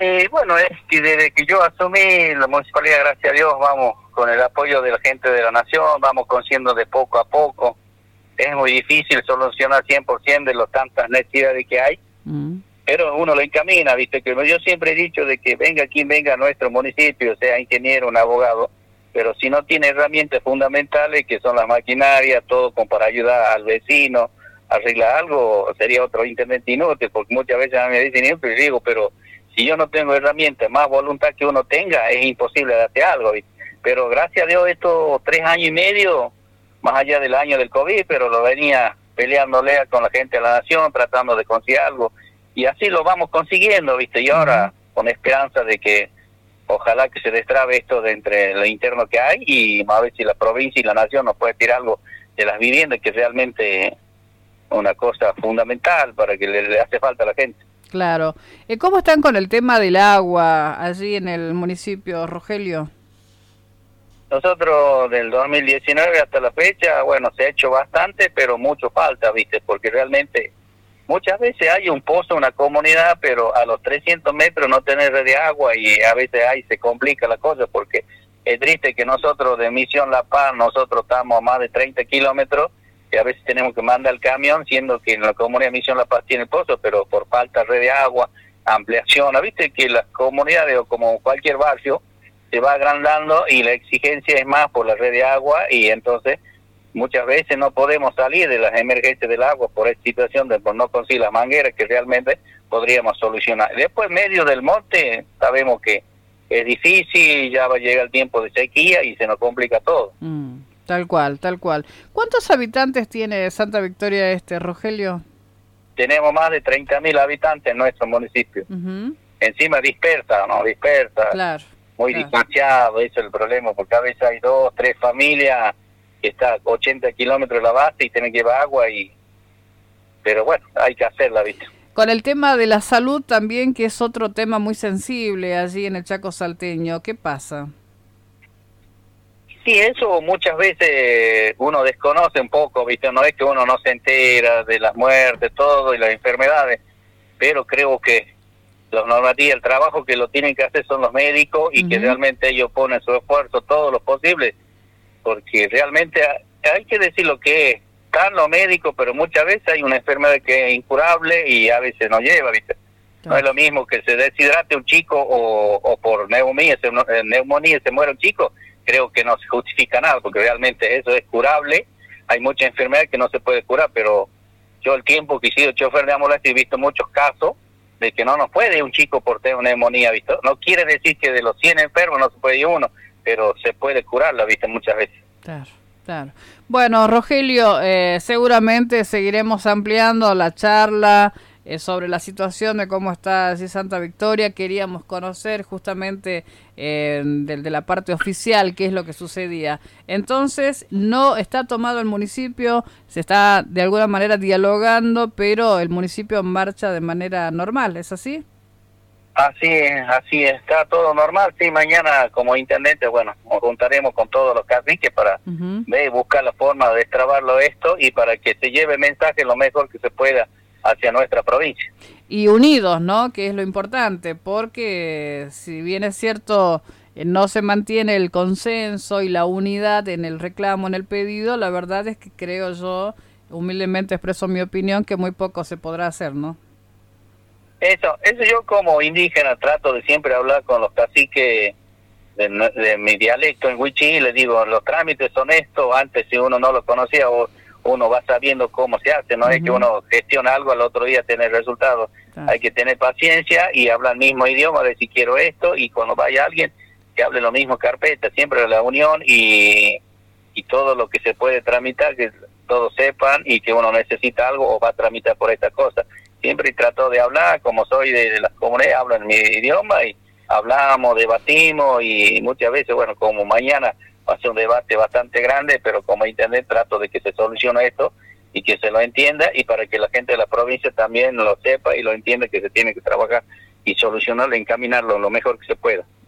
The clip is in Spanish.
Bueno, es que desde que yo asumí la municipalidad, gracias a Dios, vamos con el apoyo de la gente de la nación, vamos consciendo de poco a poco. Es muy difícil solucionar 100% de las tantas necesidades que hay, pero uno lo encamina, ¿viste? Que yo siempre he dicho de que venga quien venga a nuestro municipio, sea ingeniero, un abogado, pero si no tiene herramientas fundamentales, que son las maquinarias, todo como para ayudar al vecino, arreglar algo, sería otro intendente inútil, porque muchas veces a mí me dicen, yo digo, pero si yo no tengo herramientas, más voluntad que uno tenga, es imposible darte algo, ¿viste? Pero gracias a Dios estos 3 años y medio, más allá del año del COVID, pero lo venía peleándole con la gente de la nación, tratando de conseguir algo, y así lo vamos consiguiendo, ¿viste? Y ahora, con esperanza de que ojalá que se destrabe esto de entre lo interno que hay, y a ver si la provincia y la nación nos puede tirar algo de las viviendas, que es realmente una cosa fundamental para que le hace falta a la gente. Claro. ¿Cómo están con el tema del agua allí en el municipio, Rogelio? Nosotros del 2019 hasta la fecha, bueno, se ha hecho bastante, pero mucho falta, ¿viste? Porque realmente muchas veces hay un pozo en una comunidad, pero a los 300 metros no tener red de agua, y a veces ahí se complica la cosa, porque es triste que nosotros de Misión La Paz, nosotros estamos a más de 30 kilómetros, y a veces tenemos que mandar el camión, siendo que en la comunidad de Misión La Paz tiene el pozo, pero por falta de red de agua, ampliación, ¿viste? Que las comunidades, o como cualquier barrio, se va agrandando y la exigencia es más por la red de agua, y entonces muchas veces no podemos salir de las emergencias del agua por esta situación de por no conseguir las mangueras que realmente podríamos solucionar. Después, medio del monte, sabemos que es difícil, ya va a llegar el tiempo de sequía y se nos complica todo. Tal cual, tal cual. ¿Cuántos habitantes tiene Santa Victoria Rogelio? Tenemos más de 30.000 habitantes en nuestro municipio. Encima dispersa, ¿no? Dispersa. Claro. Muy distanciado, ese es el problema, porque a veces hay 2, 3 familias que están a 80 kilómetros de la base y tienen que llevar agua, pero bueno, hay que hacerla, ¿viste? Con el tema de la salud también, que es otro tema muy sensible allí en el Chaco salteño, ¿qué pasa? Sí, eso muchas veces uno desconoce un poco, ¿viste? No es que uno no se entera de las muertes, todo, y las enfermedades, pero creo que los normativos, el trabajo que lo tienen que hacer son los médicos, y que realmente ellos ponen su esfuerzo todo lo posible, porque realmente hay que decir lo que es. Están los médicos, pero muchas veces hay una enfermedad que es incurable y a veces no lleva, ¿viste? No es lo mismo que se deshidrate un chico o por neumonía se muere un chico. Creo que no se justifica nada, porque realmente eso es curable. Hay muchas enfermedades que no se puede curar, pero yo el tiempo que he sido chofer de ambulancia he visto muchos casos de que no nos puede ir un chico por tener una neumonía, ¿viste? No quiere decir que de los 100 enfermos no se puede ir uno, pero se puede curarla, ¿viste? Muchas veces. Claro, claro. Bueno, Rogelio, seguramente seguiremos ampliando la charla sobre la situación de cómo está así Santa Victoria. Queríamos conocer justamente de la parte oficial qué es lo que sucedía. Entonces, no está tomado el municipio, se está de alguna manera dialogando, pero el municipio marcha de manera normal, ¿es así? Así está todo normal. Sí, mañana como intendente, bueno, nos juntaremos con todos los caciques para buscar la forma de destrabarlo esto, y para que se lleve el mensaje lo mejor que se pueda hacia nuestra provincia. Y unidos, ¿no? Que es lo importante, porque si bien es cierto, no se mantiene el consenso y la unidad en el reclamo, en el pedido, la verdad es que creo yo, humildemente expreso mi opinión, que muy poco se podrá hacer, ¿no? Eso yo como indígena trato de siempre hablar con los caciques de mi dialecto en Huichí, les digo, los trámites son estos. Antes, si uno no lo conocía, uno va sabiendo cómo se hace, no es que uno gestiona algo al otro día tener resultados. Hay que tener paciencia y hablar el mismo idioma, de si quiero esto, y cuando vaya alguien que hable lo mismo carpeta, siempre la unión y todo lo que se puede tramitar, que todos sepan, y que uno necesita algo o va a tramitar por esta cosa. Siempre trato de hablar, como soy de las comunidades, hablo en mi idioma y hablamos, debatimos, y muchas veces, bueno, como mañana va a ser un debate bastante grande, pero como intendente trato de que se solucione esto y que se lo entienda, y para que la gente de la provincia también lo sepa y lo entienda, que se tiene que trabajar y solucionarlo, encaminarlo lo mejor que se pueda.